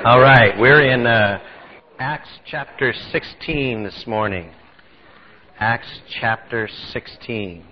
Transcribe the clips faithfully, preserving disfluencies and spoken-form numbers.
All right, we're in uh, Acts chapter sixteen this morning. Acts chapter sixteen.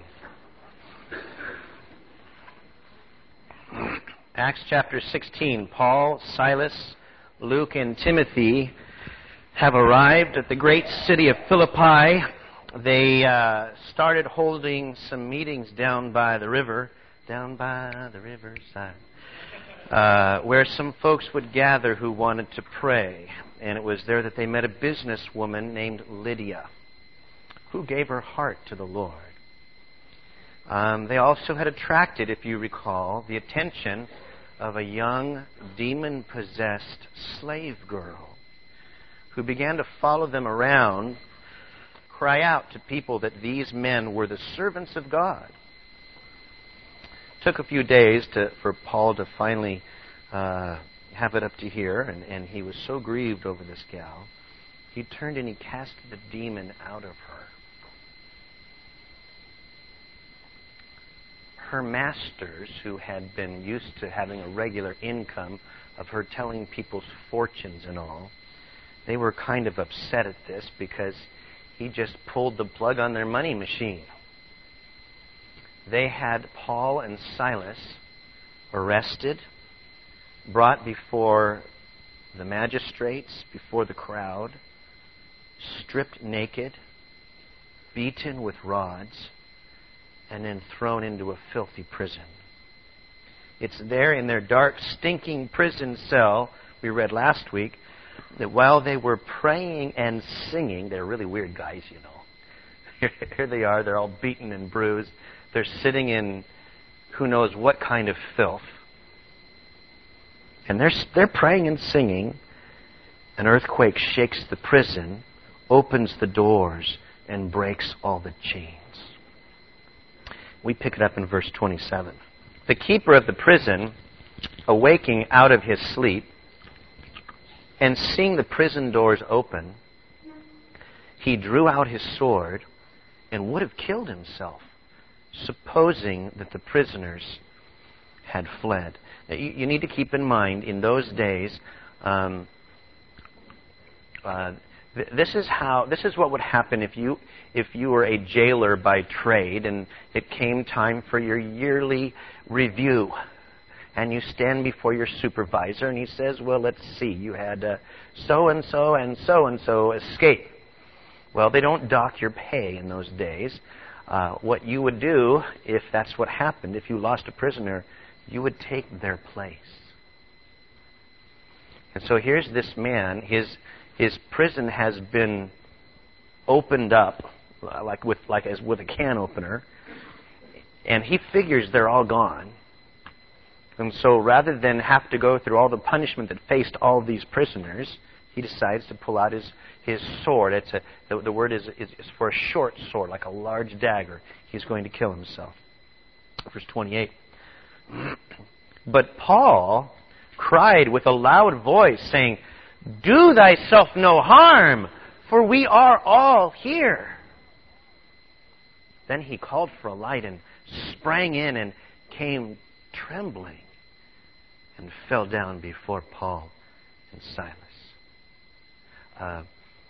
Acts chapter sixteen. Paul, Silas, Luke, and Timothy have arrived at the great city of Philippi. They uh, started holding some meetings down by the river, down by the riverside. Uh, where some folks would gather who wanted to pray. And it was there that they met a businesswoman named Lydia, who gave her heart to the Lord. Um, they also had attracted, if you recall, the attention of a young, demon-possessed slave girl who began to follow them around, cry out to people that these men were the servants of God. Took a few days to, for Paul to finally uh, have it up to here, and, and he was so grieved over this gal. He turned and he cast the demon out of her. Her masters, who had been used to having a regular income of her telling people's fortunes and all, they were kind of upset at this because he just pulled the plug on their money machine. They had Paul and Silas arrested, brought before the magistrates, before the crowd, stripped naked, beaten with rods, and then thrown into a filthy prison. It's there in their dark, stinking prison cell, we read last week, that while they were praying and singing, they're really weird guys, you know. Here they are, they're all beaten and bruised. They're sitting in who knows what kind of filth. And they're, they're praying and singing. An earthquake shakes the prison, opens the doors, and breaks all the chains. We pick it up in verse twenty-seven. The keeper of the prison, awaking out of his sleep, and seeing the prison doors open, he drew out his sword and would have killed himself, supposing that the prisoners had fled. Now, you, you need to keep in mind, in those days, um, uh, th- this is how this is what would happen if you if you were a jailer by trade, and it came time for your yearly review, and you stand before your supervisor, and he says, "Well, let's see, you had uh, so and so and so and so escape." Well, they don't dock your pay in those days. Uh, what you would do, if that's what happened, if you lost a prisoner, you would take their place. And so here's this man, his his prison has been opened up, like with like as with a can opener, and he figures they're all gone. And so rather than have to go through all the punishment that faced all of these prisoners, he decides to pull out his, his sword. It's a, the, the word is, is, is for a short sword, like a large dagger. He's going to kill himself. Verse twenty-eight. But Paul cried with a loud voice, saying, "Do thyself no harm, for we are all here." Then he called for a light and sprang in and came trembling and fell down before Paul and Silas. Uh,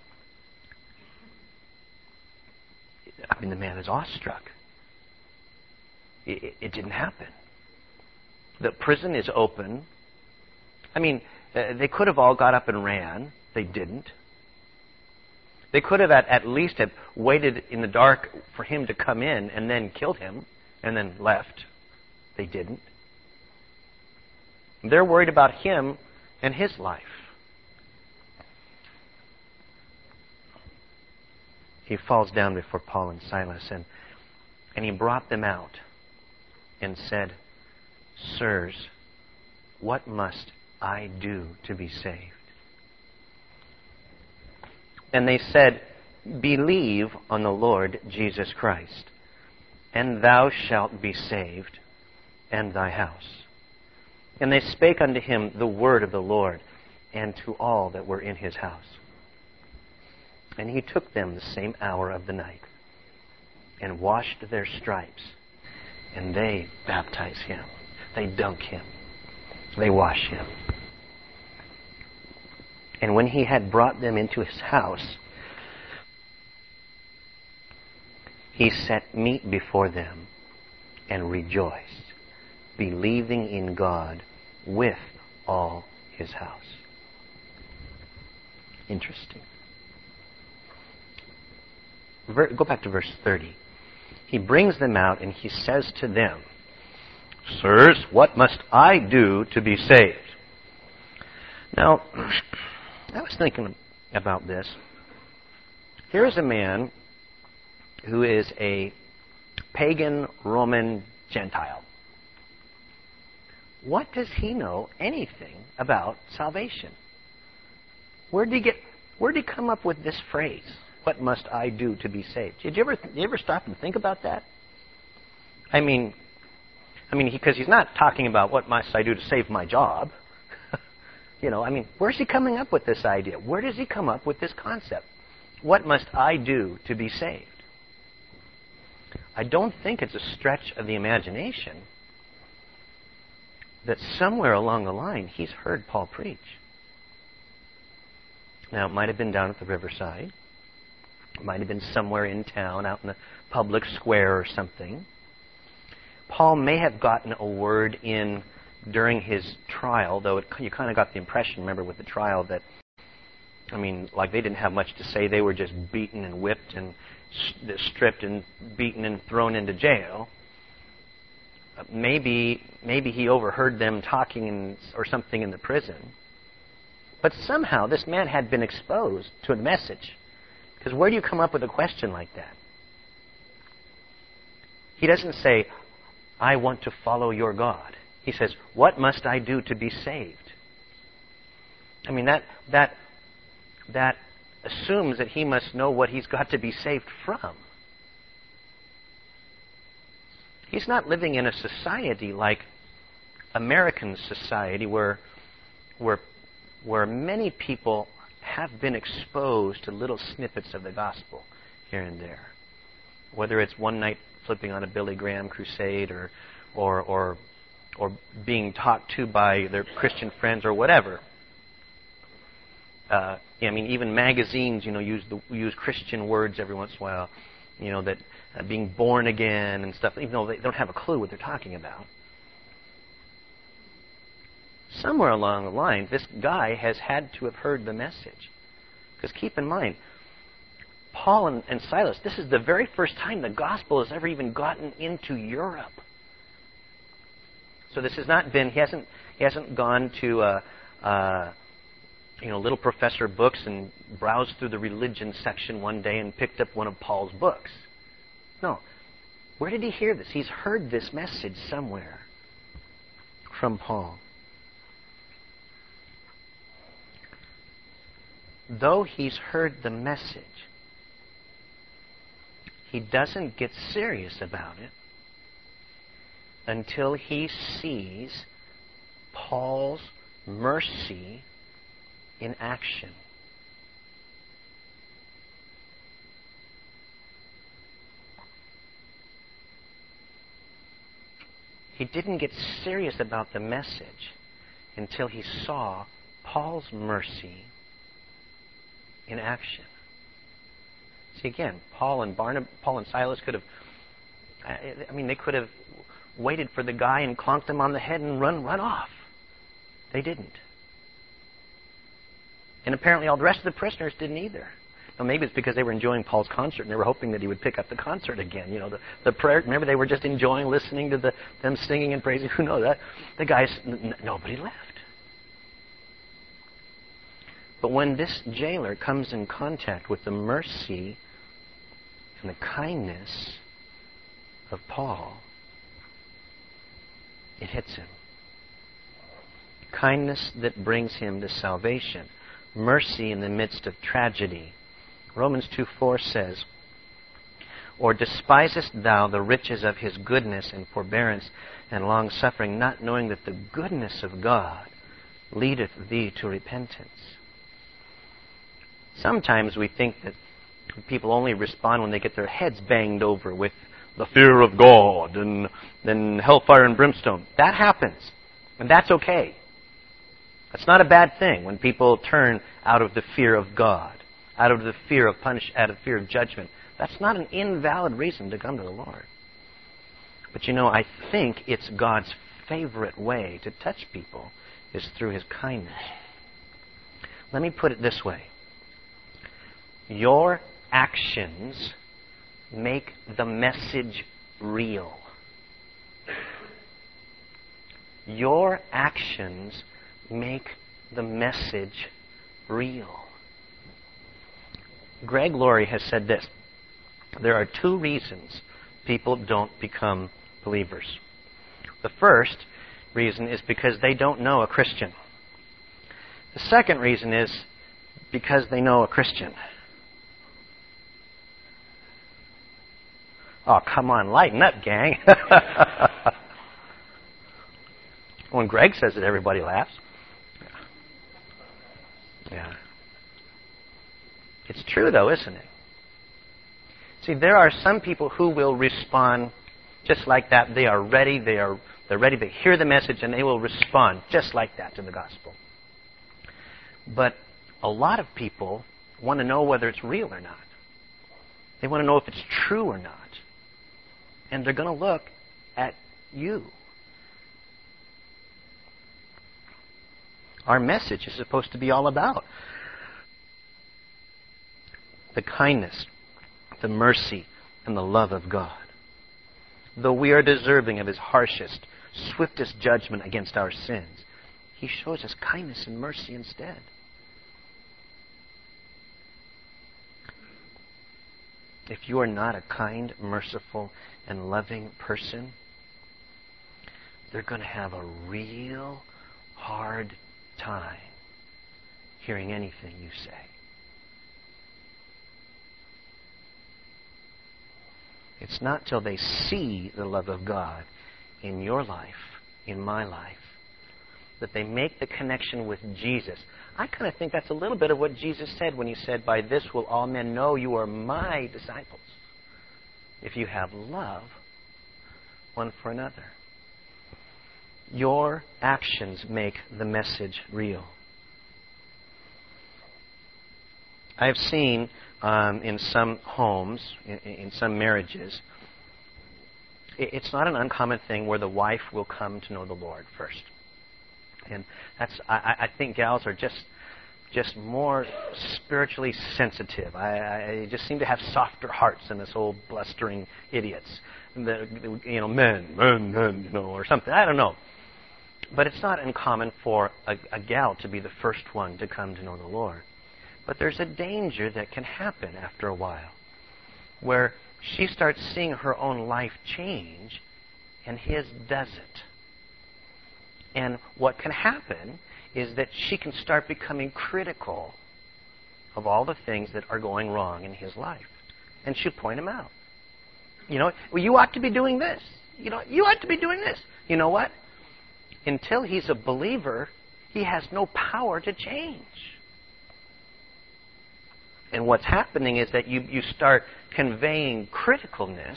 I mean, the man is awestruck. It, it, it didn't happen. The prison is open. I mean, uh, they could have all got up and ran. They didn't. They could have at, at least have waited in the dark for him to come in and then killed him and then left. They didn't. They're worried about him and his life. He falls down before Paul and Silas, and, and he brought them out and said, "Sirs, what must I do to be saved?" And they said, "Believe on the Lord Jesus Christ, and thou shalt be saved, and thy house." And they spake unto him the word of the Lord, and to all that were in his house. And he took them the same hour of the night, and washed their stripes, and they baptize him. They dunk him. They wash him. And when he had brought them into his house, he set meat before them and rejoiced, believing in God with all his house. Interesting. Ver- go back to verse thirty. He brings them out and he says to them, "Sirs, what must I do to be saved?" Now, I was thinking about this. Here is a man who is a pagan Roman Gentile. What does he know anything about salvation? Where did he get? Where did he come up with this phrase? What must I do to be saved? Did you ever, did you ever stop and think about that? I mean, I mean, because he, he's not talking about what must I do to save my job. You know, I mean, where's he coming up with this idea? Where does he come up with this concept? What must I do to be saved? I don't think it's a stretch of the imagination that somewhere along the line he's heard Paul preach. Now, it might have been down at the riverside. It might have been somewhere in town, out in the public square or something. Paul may have gotten a word in during his trial, though it, you kind of got the impression, remember, with the trial that, I mean, like they didn't have much to say. They were just beaten and whipped and stripped and beaten and thrown into jail. Uh, maybe, maybe he overheard them talking in, or something in the prison. But somehow this man had been exposed to a message. Because where do you come up with a question like that? He doesn't say, "I want to follow your God." He says, "What must I do to be saved?" I mean, that that that assumes that he must know what he's got to be saved from. He's not living in a society like American society where where where many people have been exposed to little snippets of the gospel here and there. Whether it's one night flipping on a Billy Graham crusade or or or or being talked to by their Christian friends or whatever. Uh, I mean, even magazines, you know, use the, use Christian words every once in a while. You know, that uh, being born again and stuff, even though they don't have a clue what they're talking about. Somewhere along the line, this guy has had to have heard the message. Because keep in mind, Paul and, and Silas, this is the very first time the gospel has ever even gotten into Europe. So this has not been, he hasn't, he hasn't gone to, uh, uh, you know, Little Professor books and browsed through the religion section one day and picked up one of Paul's books. No. Where did he hear this? He's heard this message somewhere from Paul. Though he's heard the message, he doesn't get serious about it until he sees Paul's mercy in action. He didn't get serious about the message until he saw Paul's mercy in action. See, again, Paul and Barnabas, Paul and Silas could have, I mean, they could have waited for the guy and clonked him on the head and run, run off. They didn't. And apparently all the rest of the prisoners didn't either. Now, maybe it's because they were enjoying Paul's concert and they were hoping that he would pick up the concert again. You know, the, the prayer, remember they were just enjoying listening to the, them singing and praising. Who knows? That, the guys, n- nobody left. But when this jailer comes in contact with the mercy and the kindness of Paul, it hits him. Kindness that brings him to salvation. Mercy in the midst of tragedy. Romans two four says, "Or despisest thou the riches of his goodness and forbearance and long-suffering, not knowing that the goodness of God leadeth thee to repentance?" Sometimes we think that people only respond when they get their heads banged over with the fear of God and then hellfire and brimstone. That happens, and that's okay. That's not a bad thing when people turn out of the fear of God, out of the fear of punish, out of fear of judgment. That's not an invalid reason to come to the Lord. But you know, I think it's God's favorite way to touch people is through His kindness. Let me put it this way. Your actions make the message real. Your actions make the message real. Greg Laurie has said this. There are two reasons people don't become believers. The first reason is because they don't know a Christian. The second reason is because they know a Christian. Oh, come on, lighten up, gang. When Greg says it, everybody laughs. Yeah. It's true, though, isn't it? See, there are some people who will respond just like that. They are ready. They are they're ready to hear the message, and they will respond just like that to the gospel. But a lot of people want to know whether it's real or not. They want to know if it's true or not. And they're going to look at you. Our message is supposed to be all about the kindness, the mercy, and the love of God. Though we are deserving of His harshest, swiftest judgment against our sins, He shows us kindness and mercy instead. If you are not a kind, merciful, and loving person, they're going to have a real hard time hearing anything you say. It's not till they see the love of God in your life, in my life, that they make the connection with Jesus. I kind of think that's a little bit of what Jesus said when He said, "By this will all men know you are my disciples, if you have love one for another." Your actions make the message real. I've seen um, in some homes, in, in some marriages, it's not an uncommon thing where the wife will come to know the Lord first. And that's I, I think gals are just just more spiritually sensitive. I, I just seem to have softer hearts than this old blustering idiots. The, you know, men, men, men, you know, or something. I don't know. But it's not uncommon for a, a gal to be the first one to come to know the Lord. But there's a danger that can happen after a while, where she starts seeing her own life change, and his doesn't. And what can happen is that she can start becoming critical of all the things that are going wrong in his life. And she'll point them out. You know, well, you ought to be doing this. You know, you ought to be doing this. You know what? Until he's a believer, he has no power to change. And what's happening is that you, you start conveying criticalness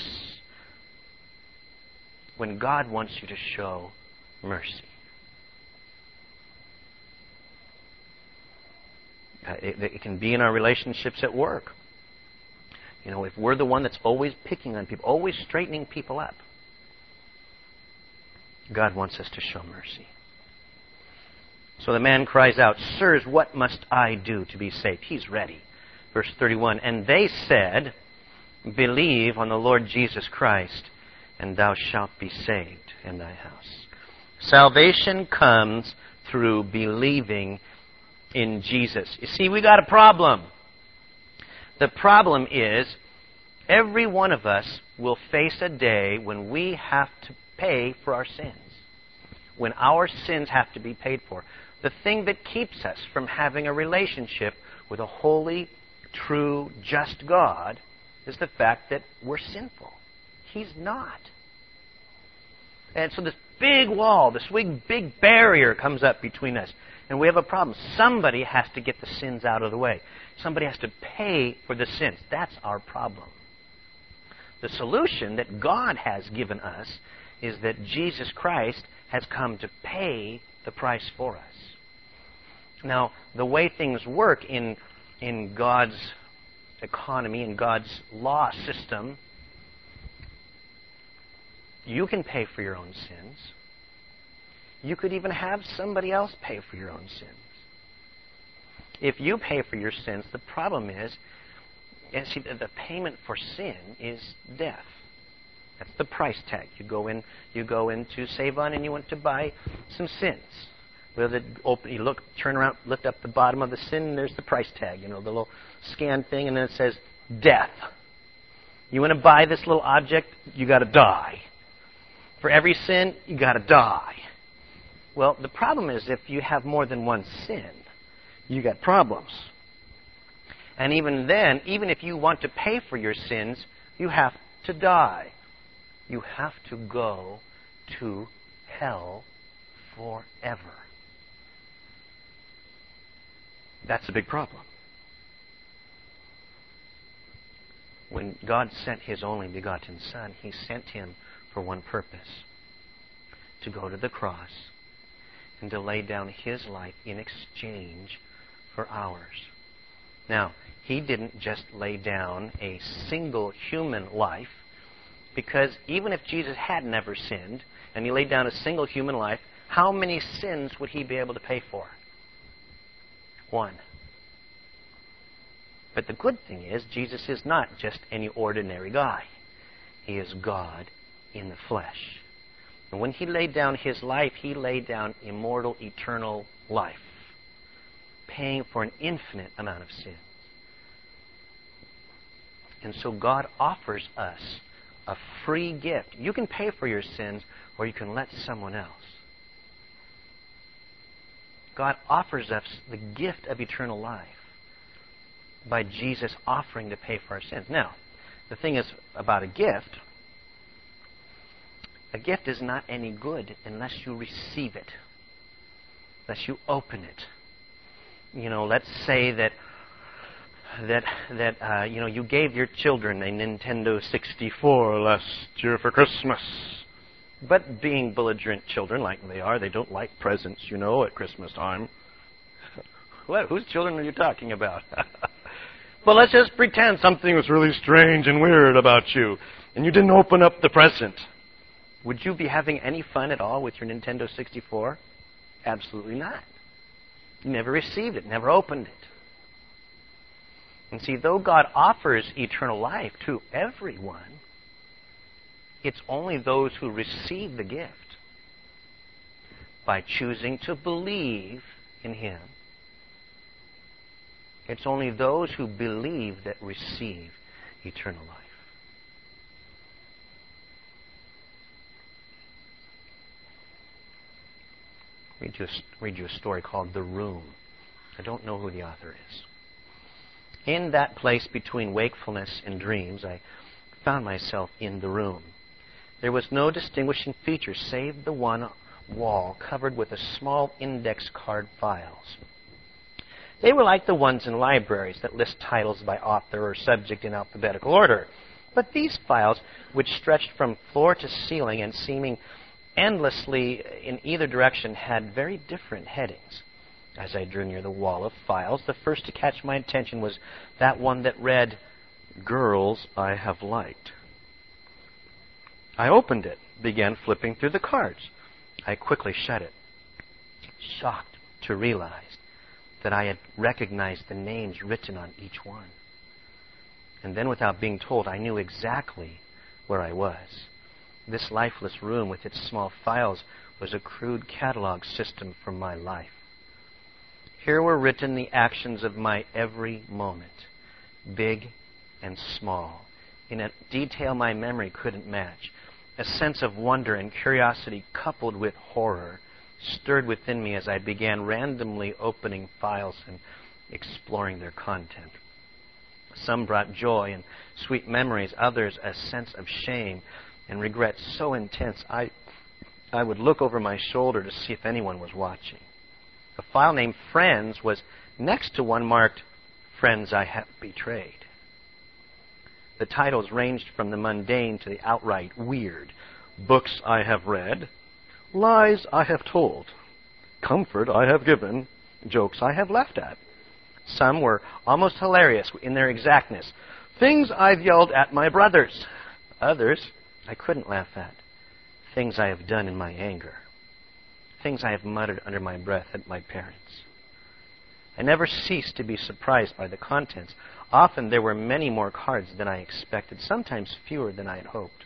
when God wants you to show mercy. Uh, it, it can be in our relationships at work. You know, if we're the one that's always picking on people, always straightening people up, God wants us to show mercy. So the man cries out, "Sirs, what must I do to be saved?" He's ready. Verse thirty-one, "And they said, Believe on the Lord Jesus Christ, and thou shalt be saved in thy house." Salvation comes through believing in Jesus. You see, we got a problem. The problem is, every one of us will face a day when we have to pay for our sins. When our sins have to be paid for. The thing that keeps us from having a relationship with a holy, true, just God is the fact that we're sinful. He's not. And so this big wall, this big, big barrier comes up between us. And we have a problem. Somebody has to get the sins out of the way. Somebody has to pay for the sins. That's our problem. The solution that God has given us is that Jesus Christ has come to pay the price for us. Now, the way things work in, in God's economy, in God's law system, you can pay for your own sins. You could even have somebody else pay for your own sins. If you pay for your sins, the problem is, and see, the payment for sin is death. That's the price tag. You go in, you go into Save-On and you want to buy some sins. Well, the open, you look, turn around, lift up the bottom of the sin, and there's the price tag. You know, the little scan thing, and then it says death. You want to buy this little object, you got to die. For every sin, you got to die. Well, the problem is if you have more than one sin, you got problems. And even then, even if you want to pay for your sins, you have to die. You have to go to hell forever. That's a big problem. When God sent His only begotten Son, He sent Him for one purpose: to go to the cross and to lay down His life in exchange for ours. Now, He didn't just lay down a single human life, because even if Jesus had never sinned, and He laid down a single human life, how many sins would He be able to pay for? One. But the good thing is, Jesus is not just any ordinary guy. He is God in the flesh. And when He laid down His life, He laid down immortal, eternal life, paying for an infinite amount of sins. And so God offers us a free gift. You can pay for your sins, or you can let someone else. God offers us the gift of eternal life by Jesus offering to pay for our sins. Now, the thing is about a gift, a gift is not any good unless you receive it, unless you open it. You know, let's say that that that uh, you know you gave your children a Nintendo sixty-four last year for Christmas. But being belligerent children like they are, they don't like presents, you know, at Christmas time. What? Whose children are you talking about? Well, let's just pretend something was really strange and weird about you, and you didn't open up the present. Would you be having any fun at all with your Nintendo sixty-four? Absolutely not. You never received it, never opened it. And see, though God offers eternal life to everyone, it's only those who receive the gift by choosing to believe in Him. It's only those who believe that receive eternal life. Read you, a, read you a story called The Room. I don't know who the author is. In that place between wakefulness and dreams, I found myself in the room. There was no distinguishing feature save the one wall covered with a small index card files. They were like the ones in libraries that list titles by author or subject in alphabetical order. But these files, which stretched from floor to ceiling and seeming endlessly in either direction, had very different headings. As I drew near the wall of files, the first to catch my attention was that one that read, "Girls I Have Liked." I opened it, began flipping through the cards. I quickly shut it, shocked to realize that I had recognized the names written on each one. And then, without being told, I knew exactly where I was. This lifeless room with its small files was a crude catalog system for my life. Here were written the actions of my every moment, big and small, in a detail my memory couldn't match. A sense of wonder and curiosity coupled with horror stirred within me as I began randomly opening files and exploring their content. Some brought joy and sweet memories, others a sense of shame and regret so intense I, I would look over my shoulder to see if anyone was watching. A file named Friends was next to one marked Friends I Have Betrayed. The titles ranged from the mundane to the outright weird. Books I Have Read, Lies I Have Told, Comfort I Have Given, jokes I have laughed at. Some were almost hilarious in their exactness. Things I've yelled at my brothers. Others I couldn't laugh at. Things I have done in my anger. Things I have muttered under my breath at my parents. I never ceased to be surprised by the contents. Often there were many more cards than I expected, sometimes fewer than I had hoped.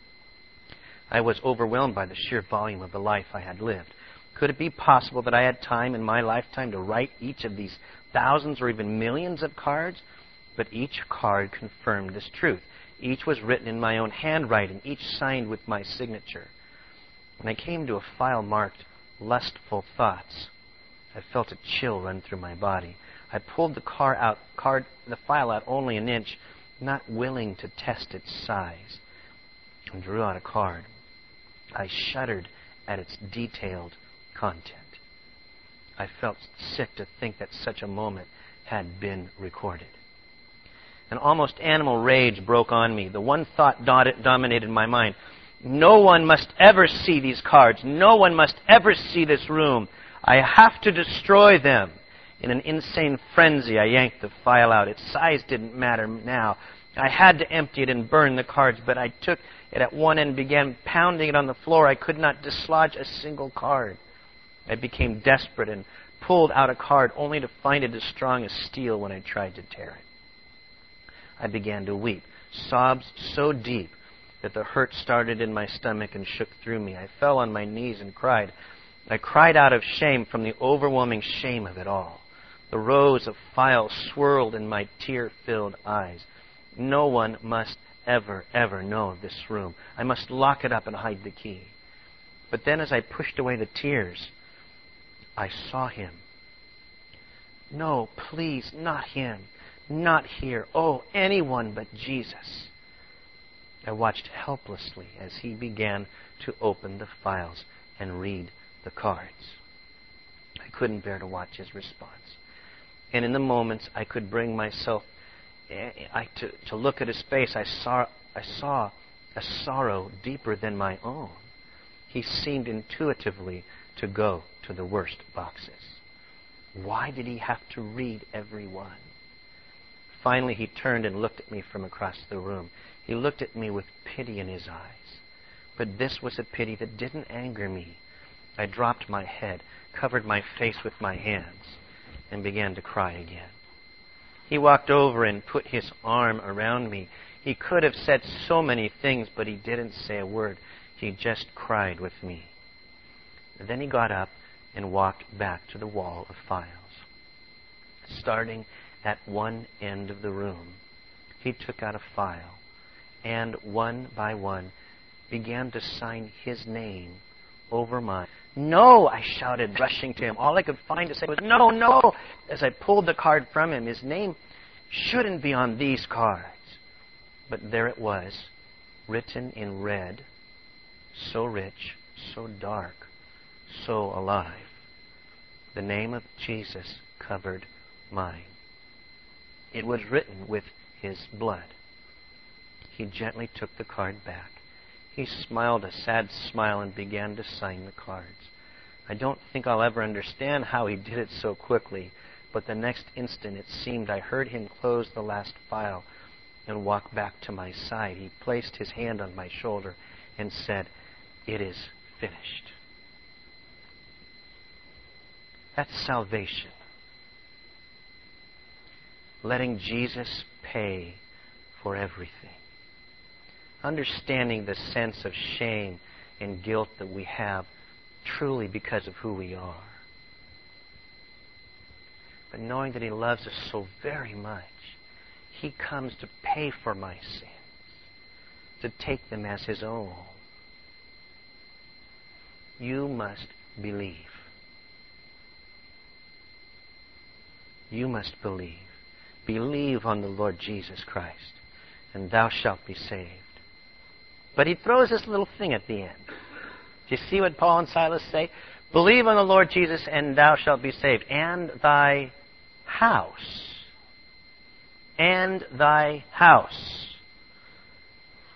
I was overwhelmed by the sheer volume of the life I had lived. Could it be possible that I had time in my lifetime to write each of these thousands or even millions of cards? But each card confirmed this truth. Each was written in my own handwriting, each signed with my signature. When I came to a file marked Lustful Thoughts, I felt a chill run through my body. I pulled the car out, card, the file out only an inch, not willing to test its size, and drew out a card. I shuddered at its detailed content. I felt sick to think that such a moment had been recorded. An almost animal rage broke on me. The one thought dominated my mind. No one must ever see these cards. No one must ever see this room. I have to destroy them. In an insane frenzy, I yanked the file out. Its size didn't matter now. I had to empty it and burn the cards, but I took it at one end and began pounding it on the floor. I could not dislodge a single card. I became desperate and pulled out a card only to find it as strong as steel when I tried to tear it. I began to weep, sobs so deep that the hurt started in my stomach and shook through me. I fell on my knees and cried. I cried out of shame from the overwhelming shame of it all. The rows of files swirled in my tear-filled eyes. No one must ever, ever know of this room. I must lock it up and hide the key. But then as I pushed away the tears, I saw him. No, please, not him. Not here. Oh, anyone but Jesus. I watched helplessly as he began to open the files and read the cards. I couldn't bear to watch his response. And in the moments I could bring myself I, to, to look at his face, I saw, I saw a sorrow deeper than my own. He seemed intuitively to go to the worst boxes. Why did he have to read every one? Finally, he turned and looked at me from across the room. He looked at me with pity in his eyes. But this was a pity that didn't anger me. I dropped my head, covered my face with my hands, and began to cry again. He walked over and put his arm around me. He could have said so many things, but he didn't say a word. He just cried with me. And then he got up and walked back to the wall of files. Starting at one end of the room, he took out a file and, one by one, began to sign his name over mine. No, I shouted, rushing to him. All I could find to say was, no, no. As I pulled the card from him, his name shouldn't be on these cards. But there it was, written in red, so rich, so dark, so alive. The name of Jesus covered mine. It was written with his blood. He gently took the card back. He smiled a sad smile and began to sign the cards. I don't think I'll ever understand how he did it so quickly, but the next instant it seemed I heard him close the last file and walk back to my side. He placed his hand on my shoulder and said, "It is finished." That's salvation. Letting Jesus pay for everything. Understanding the sense of shame and guilt that we have truly because of who we are. But knowing that he loves us so very much, he comes to pay for my sins, to take them as his own. You must believe. You must believe. Believe on the Lord Jesus Christ, and thou shalt be saved. But he throws this little thing at the end. Do you see what Paul and Silas say? Believe on the Lord Jesus, and thou shalt be saved. And thy house. And thy house.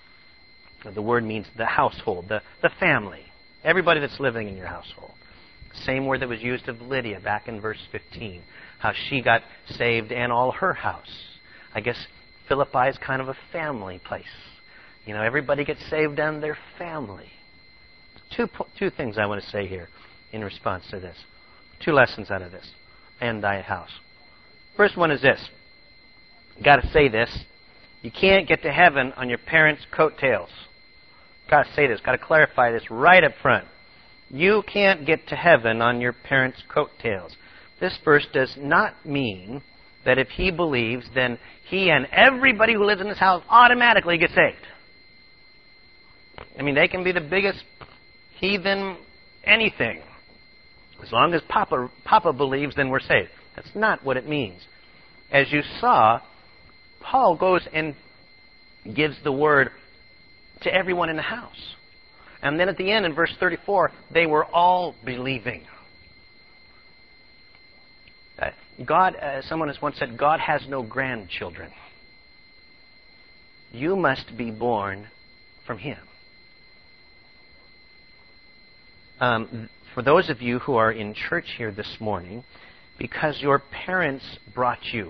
The word means the household, the, the family. Everybody that's living in your household. Same word that was used of Lydia back in verse fifteen. How she got saved and all her house. I guess Philippi is kind of a family place. You know, everybody gets saved and their family. Two, two things I want to say here in response to this. Two lessons out of this. And thy house. First one is this. You got to say this. You can't get to heaven on your parents' coattails. Got to say this. Got to clarify this right up front. You can't get to heaven on your parents' coattails. This verse does not mean that if he believes, then he and everybody who lives in this house automatically get saved. I mean, they can be the biggest heathen anything. As long as Papa, Papa believes, then we're saved. That's not what it means. As you saw, Paul goes and gives the word to everyone in the house. And then at the end, in verse thirty-four, they were all believing. Uh, God, uh, someone has once said, God has no grandchildren. You must be born from Him. Um, for those of you who are in church here this morning, because your parents brought you,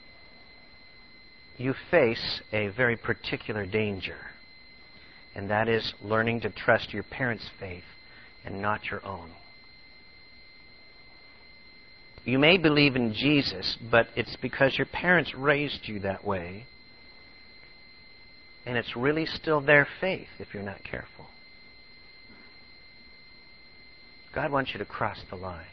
you face a very particular danger. And that is learning to trust your parents' faith and not your own. You may believe in Jesus, but it's because your parents raised you that way. And it's really still their faith if you're not careful. God wants you to cross the line.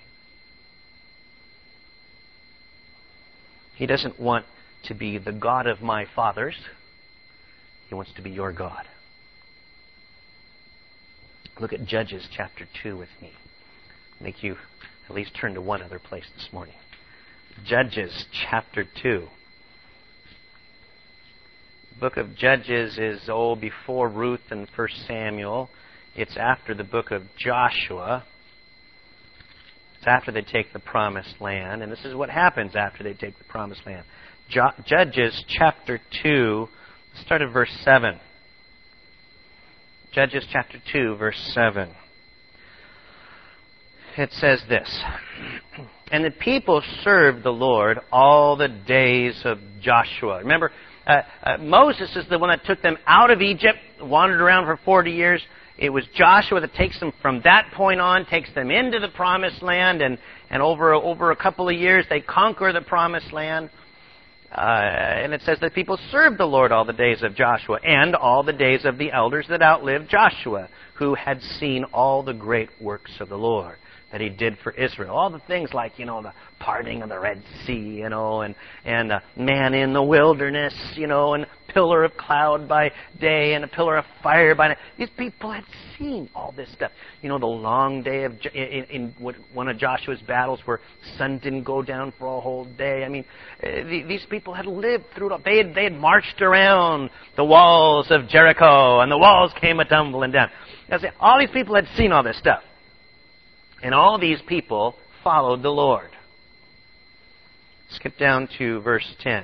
He doesn't want to be the God of my fathers. He wants to be your God. Look at Judges chapter two with me. Make you at least turn to one other place this morning. Judges chapter two. The book of Judges is, oh, before Ruth and First Samuel. It's after the book of Joshua. It's after they take the promised land. And this is what happens after they take the promised land. Jo- Judges chapter two, start at verse seven. Judges chapter two, verse seven. It says this. And the people served the Lord all the days of Joshua. Remember, uh, uh, Moses is the one that took them out of Egypt, wandered around for forty years. It was Joshua that takes them from that point on, takes them into the promised land, and, and over, over a couple of years they conquer the promised land. Uh, and it says that people served the Lord all the days of Joshua and all the days of the elders that outlived Joshua, who had seen all the great works of the Lord that He did for Israel. All the things like, you know, the parting of the Red Sea, you know, and, and uh, man in the wilderness, you know, and pillar of cloud by day and a pillar of fire by night. These people had seen all this stuff. You know, the long day of, in, in one of Joshua's battles where the sun didn't go down for a whole day. I mean, uh, these people had lived through it all. They had, they had marched around the walls of Jericho, and the walls came a-tumbling down. All these people had seen all this stuff. And all these people followed the Lord. Skip down to verse ten.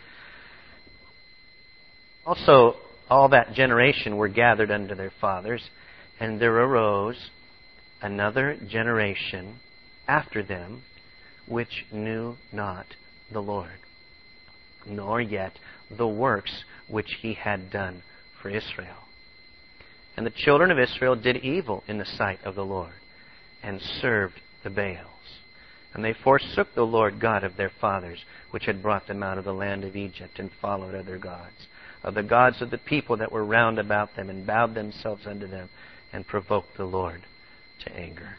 Also, all that generation were gathered unto their fathers, and there arose another generation after them, which knew not the Lord, nor yet the works which He had done for Israel. And the children of Israel did evil in the sight of the Lord, and served the Baals. And they forsook the Lord God of their fathers, which had brought them out of the land of Egypt, and followed other gods, of the gods of the people that were round about them, and bowed themselves unto them, and provoked the Lord to anger.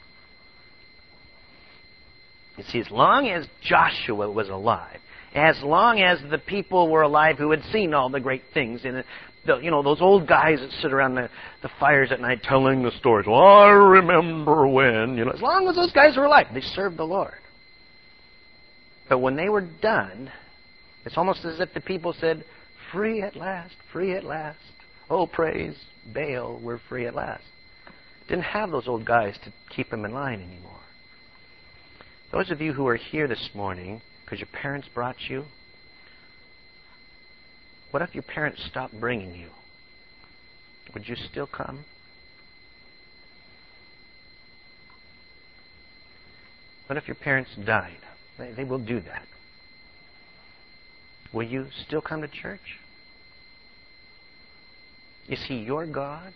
You see, as long as Joshua was alive, as long as the people were alive who had seen all the great things in it, the, you know, those old guys that sit around the, the fires at night telling the stories. Well, I remember when, you know, as long as those guys were alive, they served the Lord. But when they were done, it's almost as if the people said, free at last, free at last. Oh, praise Baal, we're free at last. Didn't have those old guys to keep them in line anymore. Those of you who are here this morning, because your parents brought you, what if your parents stopped bringing you? Would you still come? What if your parents died? They, they will do that. Will you still come to church? Is He your God?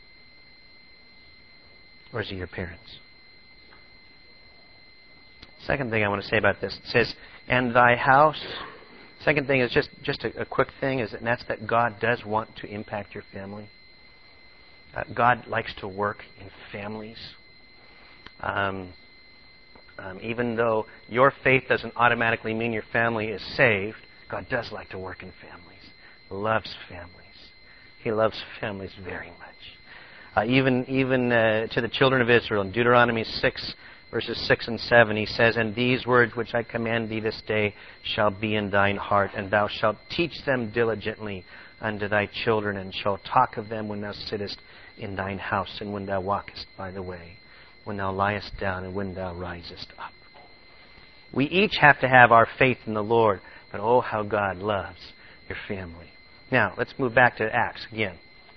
Or is He your parents? Second thing I want to say about this, it says, and thy house. Second thing is just, just a, a quick thing, is, and that's that God does want to impact your family. Uh, God likes to work in families. Um, um, even though your faith doesn't automatically mean your family is saved, God does like to work in families. He loves families. He loves families very much. Uh, even even uh, to the children of Israel, in Deuteronomy six, verses six and seven, He says, and these words which I command thee this day shall be in thine heart, and thou shalt teach them diligently unto thy children, and shalt talk of them when thou sittest in thine house, and when thou walkest by the way, when thou liest down, and when thou risest up. We each have to have our faith in the Lord, but oh, how God loves your family. Now, let's move back to Acts again.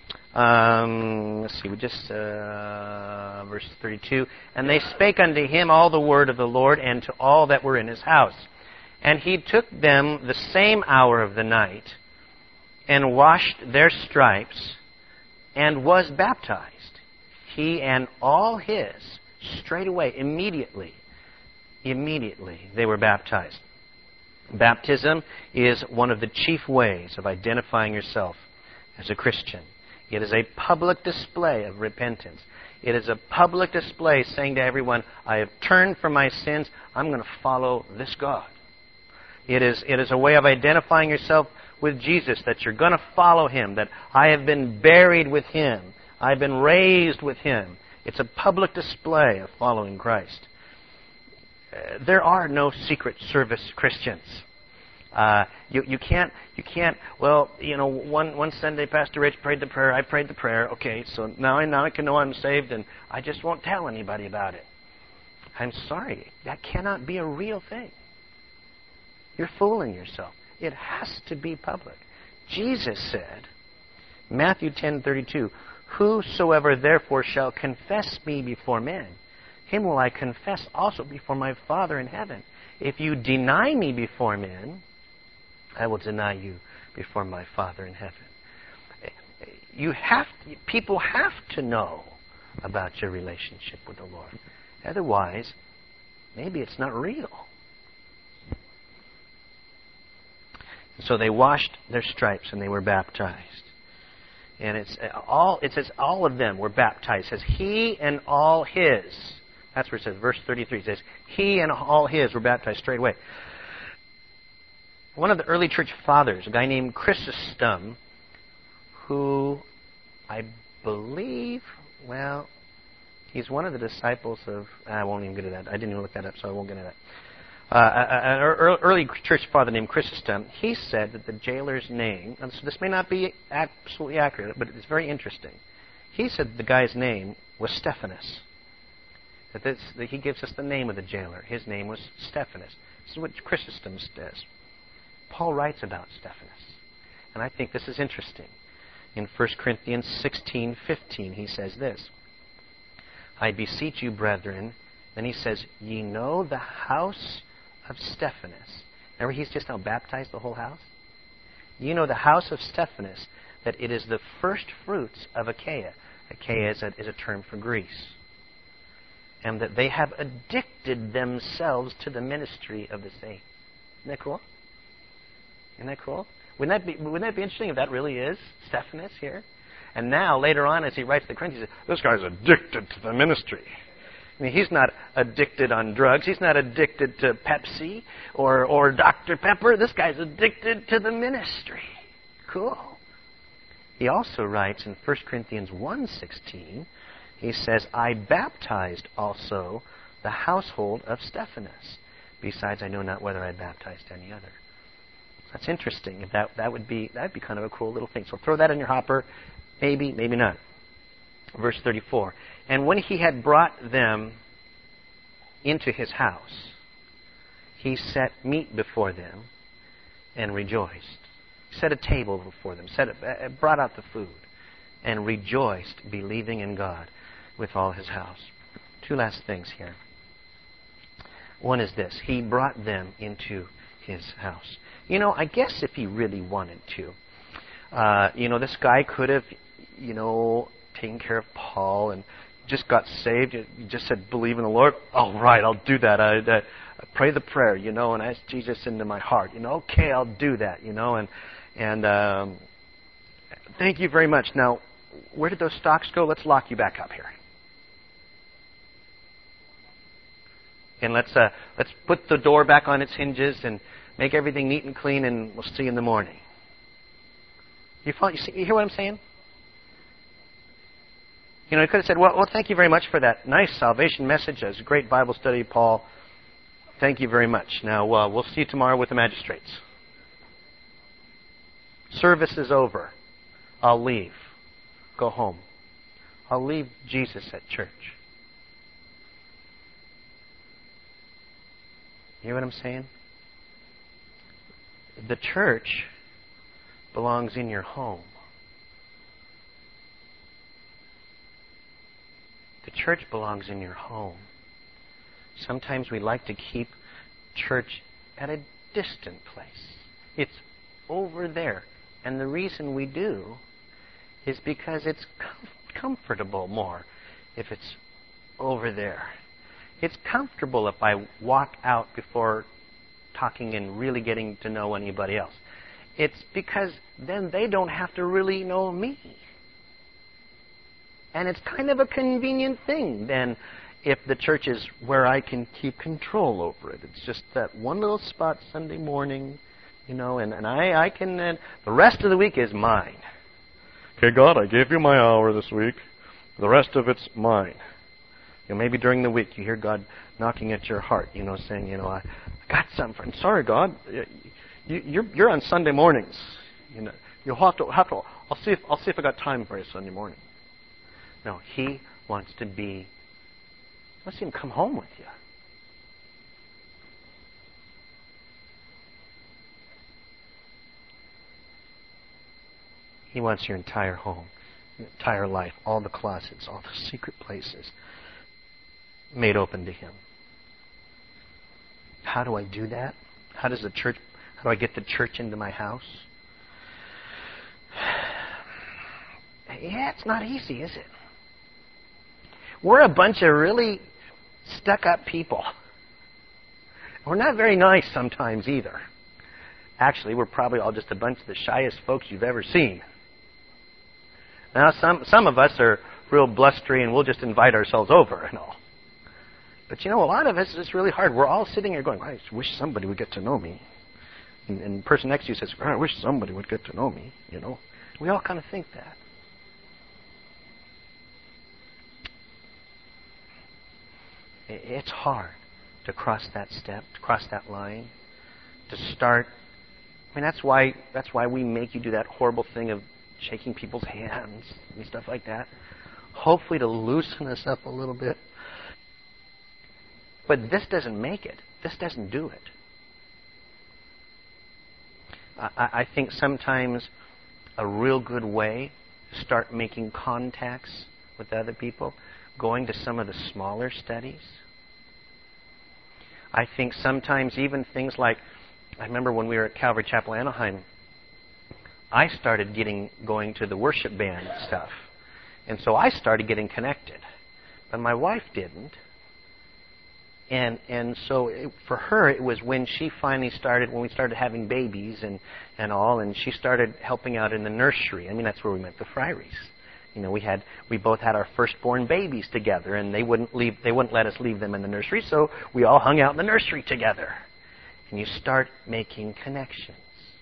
Um, let's see, we just, uh, verse thirty-two. And they spake unto him all the word of the Lord, and to all that were in his house. And he took them the same hour of the night, and washed their stripes, and was baptized. He and all his, straightway, immediately, immediately, they were baptized. Baptism is one of the chief ways of identifying yourself as a Christian. It is a public display of repentance. It is a public display saying to everyone, I have turned from my sins. I'm going to follow this God. It is, it is a way of identifying yourself with Jesus, that you're going to follow Him, that I have been buried with Him. I've been raised with Him. It's a public display of following Christ. Uh, there are no secret service Christians. Uh, you, you can't, you can't, well, you know, one, one Sunday Pastor Rich prayed the prayer, I prayed the prayer, okay, so now I, now I can know I'm saved, and I just won't tell anybody about it. I'm sorry, that cannot be a real thing. You're fooling yourself. It has to be public. Jesus said, Matthew ten thirty-two, whosoever therefore shall confess me before men, him will I confess also before my Father in heaven. If you deny me before men, I will deny you before my Father in heaven. You have, people have to know about your relationship with the Lord. Otherwise, maybe it's not real. So they washed their stripes and they were baptized. And it's all, it says all of them were baptized. It says he and all his. That's where it says, verse thirty-three, it says, he and all his were baptized straight away. One of the early church fathers, a guy named Chrysostom, who I believe, well, he's one of the disciples of, I won't even get into that. I didn't even look that up, so I won't get into that. Uh, an early church father named Chrysostom, he said that the jailer's name, and so this may not be absolutely accurate, but it's very interesting. He said the guy's name was Stephanus. That, this, that he gives us the name of the jailer. His name was Stephanus. This is what Chrysostom says. Paul writes about Stephanus. And I think this is interesting. In First Corinthians sixteen fifteen, he says this, I beseech you, brethren, then he says, ye know the house of Stephanus. Remember, he's just now baptized the whole house? You know the house of Stephanus, that it is the first fruits of Achaia. Achaia is a, is a term for Greece. And that they have addicted themselves to the ministry of the saints. Isn't that cool? Isn't that cool? Wouldn't that be, wouldn't that be interesting if that really is Stephanus here? And now, later on, as he writes the Corinthians, he says, this guy's addicted to the ministry. I mean, he's not addicted on drugs. He's not addicted to Pepsi or, or Doctor Pepper. This guy's addicted to the ministry. Cool. He also writes in First Corinthians one sixteen, he says, I baptized also the household of Stephanus. Besides, I know not whether I baptized any other. That's interesting. If that that would be that would be kind of a cool little thing. So throw that in your hopper. Maybe, maybe not. Verse thirty-four. And when he had brought them into his house, he set meat before them and rejoiced. Set a table before them. Set a, brought out the food and rejoiced, believing in God with all his house. Two last things here. One is this. He brought them into his house. You know, I guess if he really wanted to, uh, you know, this guy could have, you know, taken care of Paul and just got saved. He just said, believe in the Lord. All right, I'll do that. I, I, I pray the prayer, you know, and ask Jesus into my heart. You know, okay, I'll do that, you know, and and um, thank you very much. Now, where did those stocks go? Let's lock you back up here. And let's uh, let's put the door back on its hinges and make everything neat and clean, and we'll see you in the morning. You follow, you, see, you hear what I'm saying? You know, he could have said, well, well, thank you very much for that nice salvation message. That was a great Bible study, Paul. Thank you very much. Now, uh, we'll see you tomorrow with the magistrates. Service is over. I'll leave. Go home. I'll leave Jesus at church. You hear what I'm saying? The church belongs in your home. The church belongs in your home. Sometimes we like to keep church at a distant place. It's over there. And the reason we do is because it's com- comfortable more if it's over there. It's comfortable if I walk out before talking and really getting to know anybody else. It's because then they don't have to really know me. And it's kind of a convenient thing then if the church is where I can keep control over it. It's just that one little spot Sunday morning, you know, and, and I, I can, uh, the rest of the week is mine. Okay, God, I gave you my hour this week. The rest of it's mine. You know, maybe during the week you hear God knocking at your heart, you know, saying, you know, I, I got something. I'm sorry, God. You, you're, you're on Sunday mornings. You know, you'll have to, have to. I'll see if I'll see if I got time for you Sunday morning. No, He wants to be. Let's see Him come home with you. He wants your entire home, your entire life, all the closets, all the secret places made open to Him. How do I do that? How does the church, how do I get the church into my house? Yeah, it's not easy, is it? We're a bunch of really stuck-up people. We're not very nice sometimes either. Actually, we're probably all just a bunch of the shyest folks you've ever seen. Now, some some of us are real blustery and we'll just invite ourselves over and all. But you know, a lot of us, it's really hard. We're all sitting here going, I wish somebody would get to know me. And, and the person next to you says, I wish somebody would get to know me, you know. We all kind of think that. It's hard to cross that step, to cross that line, to start. I mean, that's why that's why we make you do that horrible thing of shaking people's hands and stuff like that. Hopefully to loosen us up a little bit. But this doesn't make it. This doesn't do it. I, I think sometimes a real good way to start making contacts with other people, going to some of the smaller studies. I think sometimes even things like, I remember when we were at Calvary Chapel, Anaheim, I started getting going to the worship band stuff. And so I started getting connected. But my wife didn't. And and so it, for her, it was when she finally started, when we started having babies and, and all, and she started helping out in the nursery. I mean, that's where we met the Friaries. You know, we had we both had our firstborn babies together, and they wouldn't leave. They wouldn't let us leave them in the nursery, so we all hung out in the nursery together. And you start making connections.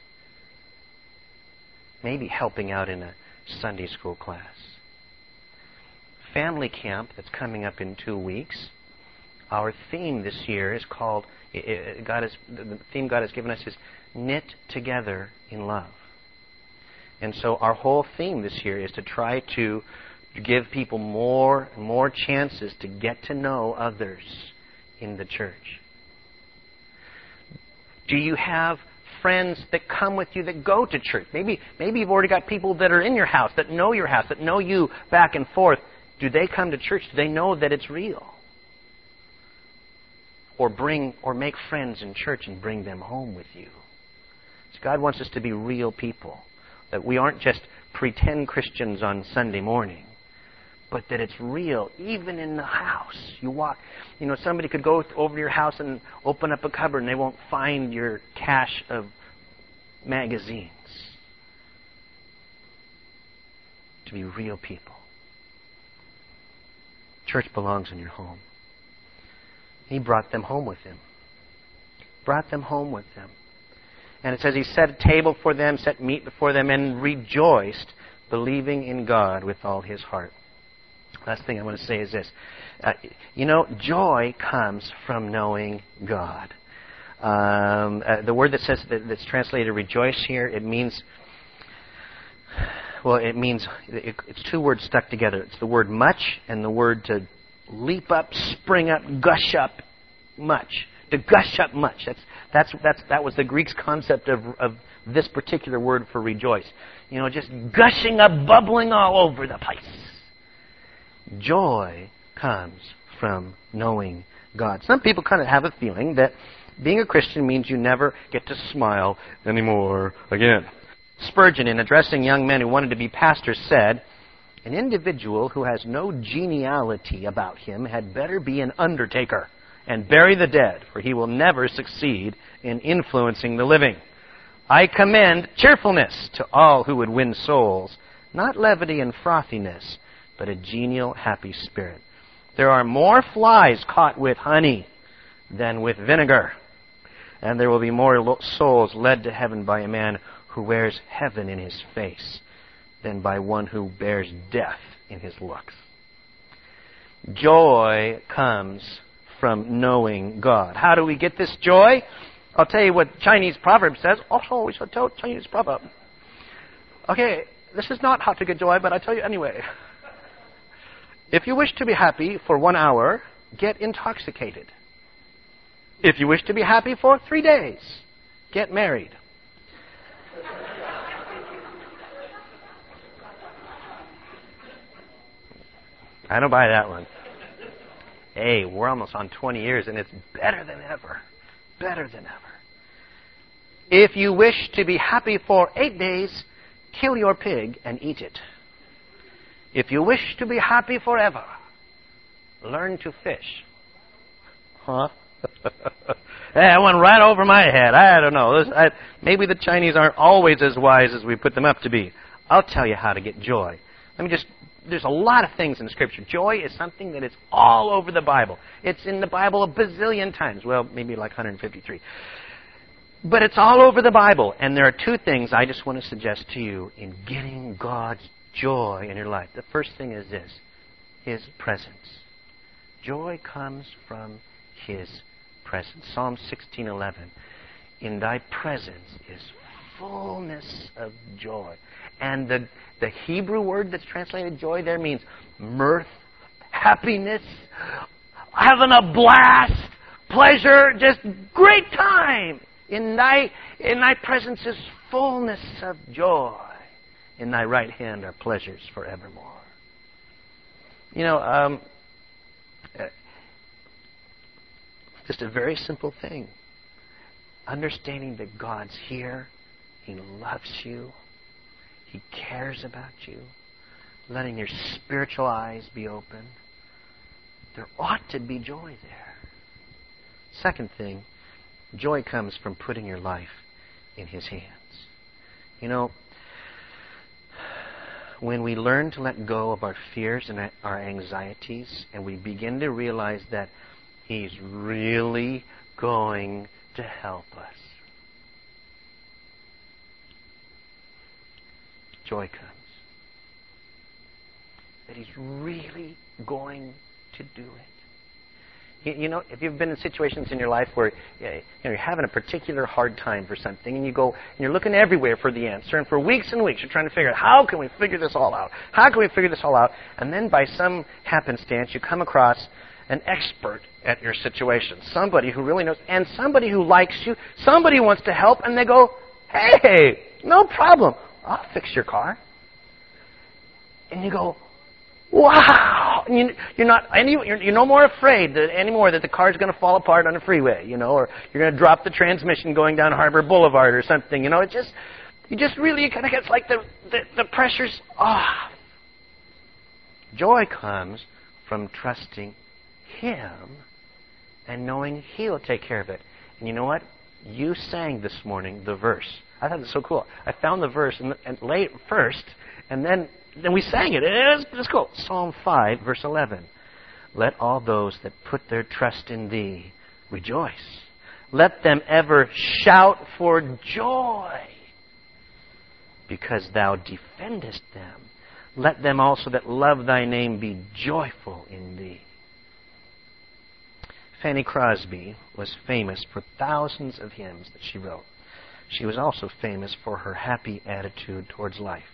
Maybe helping out in a Sunday school class. Family camp that's coming up in two weeks. Our theme this year is called, God is, the theme God has given us is knit together in love. And so our whole theme this year is to try to give people more and more chances to get to know others in the church. Do you have friends that come with you that go to church? Maybe, maybe you've already got people that are in your house, that know your house, that know you back and forth. Do they come to church? Do they know that it's real? or bring or make friends in church and bring them home with you. So God wants us to be real people. That we aren't just pretend Christians on Sunday morning, but that it's real, even in the house. You walk, you know, somebody could go over to your house and open up a cupboard and they won't find your cache of magazines. To be real people. Church belongs in your home. He brought them home with him. Brought them home with him. And it says he set a table for them, set meat before them, and rejoiced, believing in God with all his heart. Last thing I want to say is this. Uh, you know, joy comes from knowing God. Um, uh, the word that says that, that's translated rejoice here, it means, well, it means, it, it's two words stuck together. It's the word much and the word to leap up, spring up, gush up, much. To gush up much. That's that's that's that was the Greek's concept of of this particular word for rejoice. You know, just gushing up, bubbling all over the place. Joy comes from knowing God. Some people kind of have a feeling that being a Christian means you never get to smile anymore again. Spurgeon, in addressing young men who wanted to be pastors, said, "An individual who has no geniality about him had better be an undertaker and bury the dead, for he will never succeed in influencing the living. I commend cheerfulness to all who would win souls, not levity and frothiness, but a genial, happy spirit. There are more flies caught with honey than with vinegar, and there will be more souls led to heaven by a man who wears heaven in his face than by one who bears death in his looks." Joy comes from knowing God. How do we get this joy? I'll tell you what Chinese proverb says. Also, we should tell Chinese proverb. Okay, this is not how to get joy, but I tell you anyway. If you wish to be happy for one hour, get intoxicated. If you wish to be happy for three days, get married. I don't buy that one. Hey, we're almost on twenty years, and it's better than ever. Better than ever. If you wish to be happy for eight days, kill your pig and eat it. If you wish to be happy forever, learn to fish. Huh? Hey, that went right over my head. I don't know. This, I, maybe the Chinese aren't always as wise as we put them up to be. I'll tell you how to get joy. Let me just... There's a lot of things in Scripture. Joy is something that is all over the Bible. It's in the Bible a bazillion times. Well, maybe like one hundred fifty-three. But it's all over the Bible. And there are two things I just want to suggest to you in getting God's joy in your life. The first thing is this. His presence. Joy comes from His presence. Psalm sixteen eleven. In thy presence is fullness of joy. And the, the Hebrew word that's translated joy there means mirth, happiness, having a blast, pleasure, just great time. In thy, in thy presence is fullness of joy. In thy right hand are pleasures forevermore. You know, um, just a very simple thing. Understanding that God's here. He loves you. He cares about you. Letting your spiritual eyes be open. There ought to be joy there. Second thing, joy comes from putting your life in His hands. You know, when we learn to let go of our fears and our anxieties, and we begin to realize that He's really going to help us, joy comes. That He's really going to do it. You, you know, if you've been in situations in your life where you know, you're having a particular hard time for something, and you go and you're looking everywhere for the answer, and for weeks and weeks you're trying to figure out, how can we figure this all out? How can we figure this all out? And then by some happenstance you come across an expert at your situation, somebody who really knows, and somebody who likes you, somebody who wants to help, and they go, hey, no problem. I'll fix your car. And you go, wow! And you, you're not any, you're, you're no more afraid that, anymore that the car's going to fall apart on the freeway, you know, or you're going to drop the transmission going down Harbor Boulevard or something, you know. It just, you just really kind of gets like the, the, the pressure's off. Joy comes from trusting Him and knowing He'll take care of it. And you know what? You sang this morning the verse. I thought it was so cool. I found the verse and, and late first, and then then we sang it. It was, it was cool. Psalm five, verse eleven. Let all those that put their trust in Thee rejoice. Let them ever shout for joy, because Thou defendest them. Let them also that love Thy name be joyful in Thee. Fanny Crosby was famous for thousands of hymns that she wrote. She was also famous for her happy attitude towards life.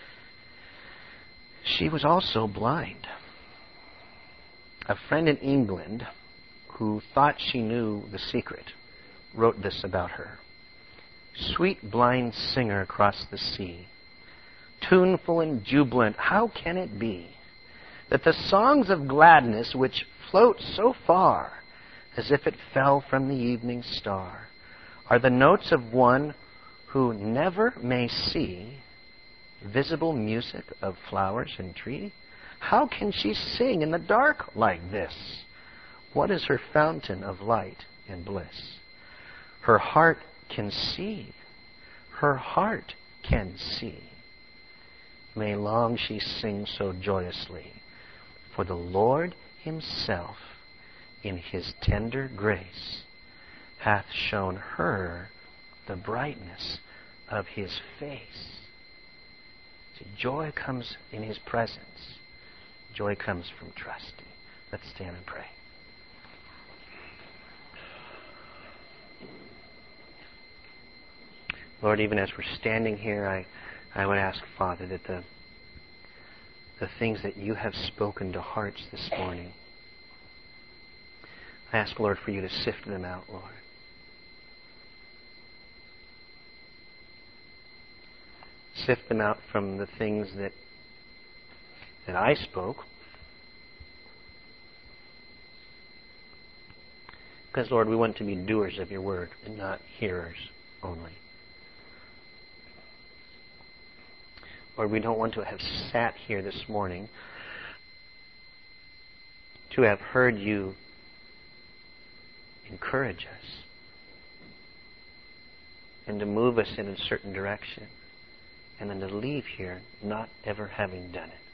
She was also blind. A friend in England who thought she knew the secret wrote this about her. Sweet blind singer across the sea, tuneful and jubilant, how can it be that the songs of gladness which float so far as if it fell from the evening star are the notes of one who never may see visible music of flowers and tree? How can she sing in the dark like this? What is her fountain of light and bliss? Her heart can see. Her heart can see. May long she sing so joyously, for the Lord Himself in His tender grace hath shown her the brightness of His face. See, joy comes in His presence. Joy comes from trusting. Let's stand and pray. Lord, even as we're standing here, I, I would ask, Father, that the, the things that You have spoken to hearts this morning, I ask, Lord, for You to sift them out, Lord. Sift them out from the things that that I spoke. Because, Lord, we want to be doers of Your word and not hearers only. Lord, we don't want to have sat here this morning to have heard You encourage us and to move us in a certain direction, and then to leave here not ever having done it.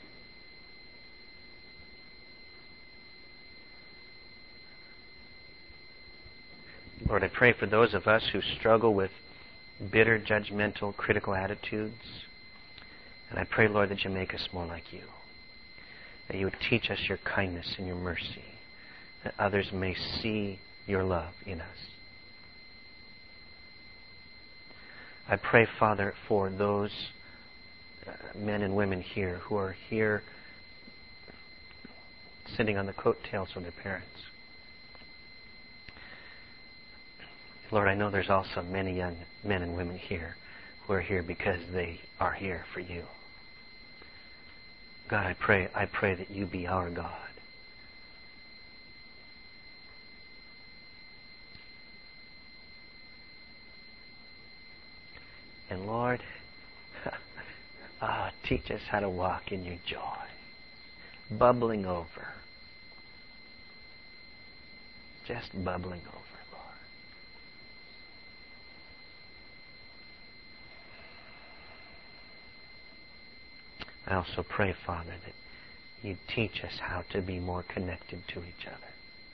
Lord, I pray for those of us who struggle with bitter, judgmental, critical attitudes. And I pray, Lord, that You make us more like You. That You would teach us Your kindness and Your mercy. That others may see Your love in us. I pray, Father, for those uh, men and women here who are here sitting on the coattails of their parents. Lord, I know there's also many young men and women here who are here because they are here for You. God, I pray, I pray that You be our God. And Lord, ah, teach us how to walk in Your joy, bubbling over, just bubbling over. I also pray, Father, that You teach us how to be more connected to each other.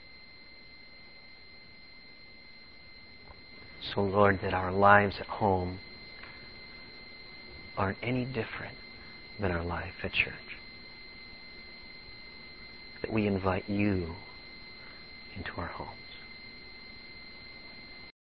So, Lord, that our lives at home aren't any different than our life at church. That we invite You into our homes.